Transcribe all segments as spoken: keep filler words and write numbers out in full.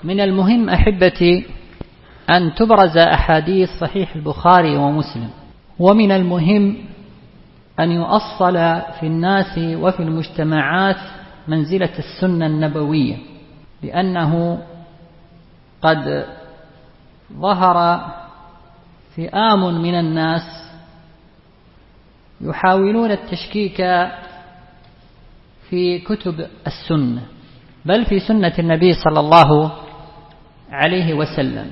من المهم أحبتي أن تبرز أحاديث صحيح البخاري ومسلم، ومن المهم أن يؤصل في الناس وفي المجتمعات منزلة السنة النبوية، لأنه قد ظهر فئام من الناس يحاولون التشكيك في كتب السنة، بل في سنة النبي صلى الله عليه وسلم،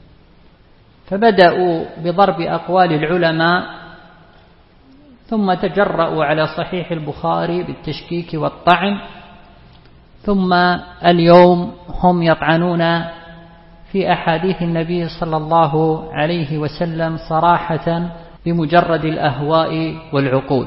فبدأوا بضرب أقوال العلماء ثم تجرؤوا على صحيح البخاري بالتشكيك والطعن، ثم اليوم هم يطعنون في أحاديث النبي صلى الله عليه وسلم صراحة بمجرد الأهواء والعقول،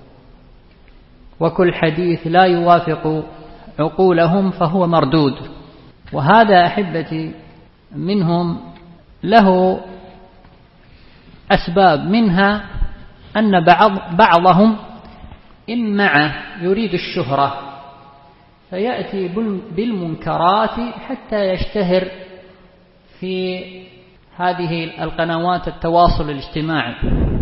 وكل حديث لا يوافق عقولهم فهو مردود. وهذا أحبتي منهم له أسباب، منها أن بعض بعضهم إما يريد الشهرة فيأتي بالمنكرات حتى يشتهر في هذه القنوات التواصل الاجتماعي،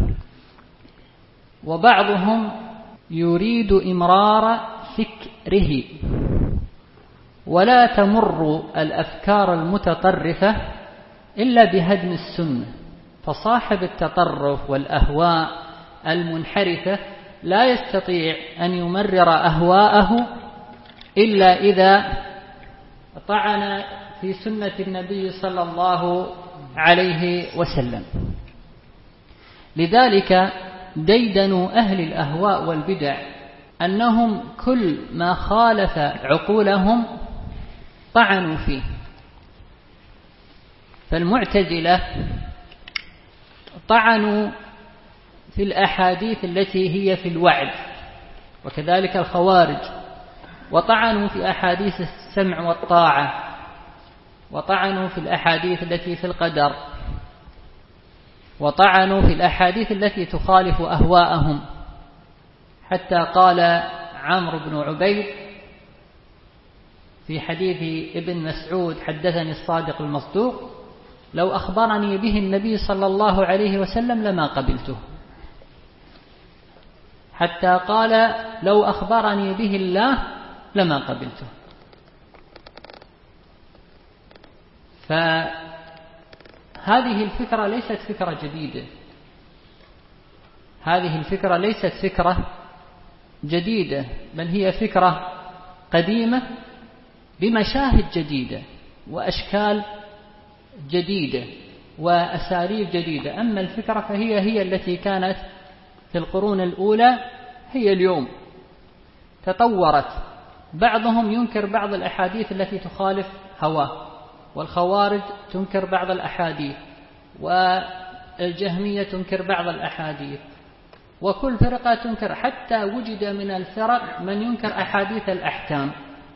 وبعضهم يريد إمرار فكره، ولا تمر الأفكار المتطرفة إلا بهدم السنة، فصاحب التطرف والأهواء المنحرفة لا يستطيع أن يمرر أهواءه إلا إذا طعن في سنة النبي صلى الله عليه وسلم. لذلك ديدنوا أهل الأهواء والبدع أنهم كل ما خالف عقولهم طعنوا فيه، فالمعتزلة طعنوا في الأحاديث التي هي في الوعد، وكذلك الخوارج، وطعنوا في أحاديث السمع والطاعة، وطعنوا في الأحاديث التي في القدر، وطعنوا في الأحاديث التي تخالف أهواءهم، حتى قال عمرو بن عبيد في حديث ابن مسعود حدثني الصادق المصدوق لو أخبرني به النبي صلى الله عليه وسلم لما قبلته، حتى قال لو أخبرني به الله لما قبلته. فهذه الفكرة ليست فكرة جديدة، هذه الفكرة ليست فكرة جديدة، بل هي فكرة قديمة بمشاهد جديدة وأشكال جديدة وأساليب جديدة. أما الفكرة فهي هي التي كانت في القرون الأولى، هي اليوم تطورت. بعضهم ينكر بعض الأحاديث التي تخالف هواه، والخوارج تنكر بعض الأحاديث، والجهمية تنكر بعض الأحاديث، وكل فرقة تنكر، حتى وجد من الفرق من ينكر أحاديث الأحكام.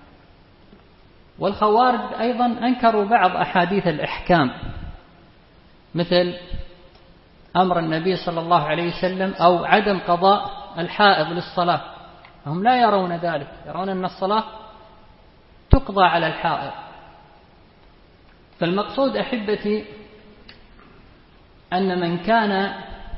والخوارج أيضا أنكروا بعض أحاديث الأحكام، مثل أمر النبي صلى الله عليه وسلم أو عدم قضاء الحائض للصلاة، هم لا يرون ذلك، يرون أن الصلاة تقضى على الحائض. فالمقصود أحبتي أن من كان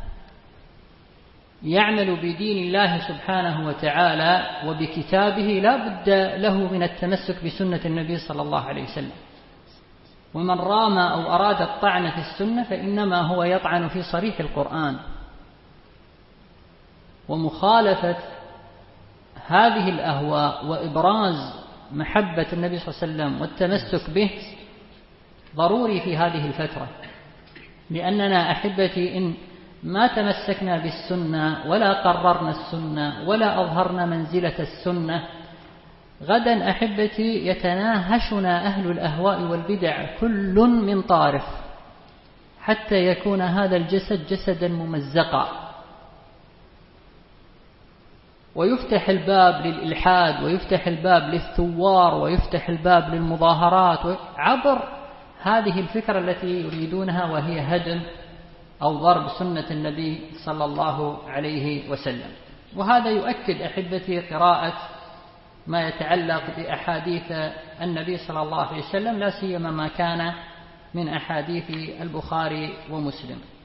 يعمل بدين الله سبحانه وتعالى وبكتابه لا بد له من التمسك بسنة النبي صلى الله عليه وسلم، ومن رام أو أراد الطعن في السنة فإنما هو يطعن في صريح القرآن. ومخالفة هذه الأهواء وإبراز محبة النبي صلى الله عليه وسلم والتمسك به ضروري في هذه الفترة، لأننا أحبتي إن ما تمسكنا بالسنة ولا قررنا السنة ولا أظهرنا منزلة السنة، غدا أحبتي يتناهشنا أهل الأهواء والبدع كل من طارف، حتى يكون هذا الجسد جسدا ممزقا، ويفتح الباب للإلحاد، ويفتح الباب للثوار، ويفتح الباب للمظاهرات عبر هذه الفكرة التي يريدونها، وهي هدم أو ضرب سنة النبي صلى الله عليه وسلم. وهذا يؤكد أحبتي قراءة ما يتعلق بأحاديث النبي صلى الله عليه وسلم، لا سيما ما كان من أحاديث البخاري ومسلم.